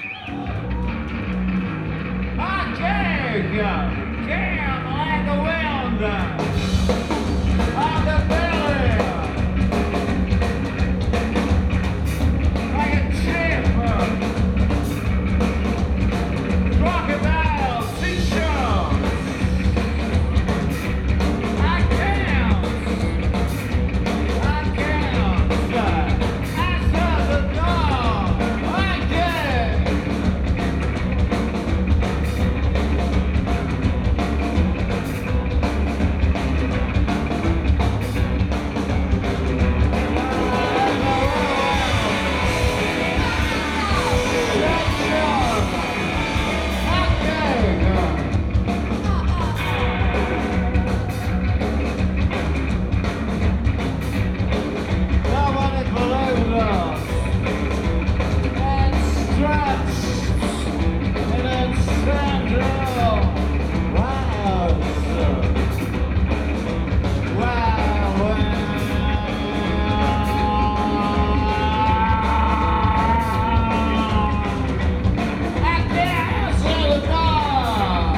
I can't like the wind on the belly, like a chip, crocodile, seashells. I can't answer the door. I can't. Nobody believes us. And stretched in its central rise. I can't see the door.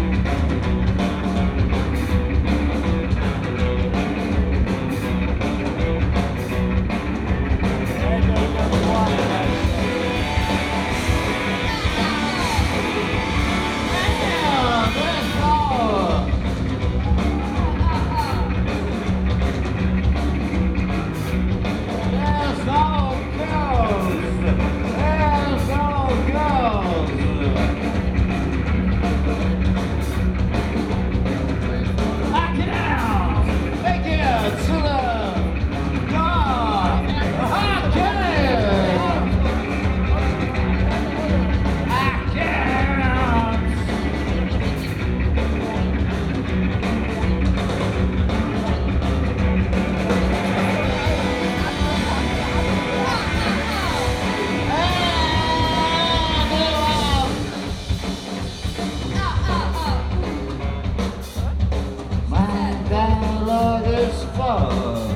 Lord is full.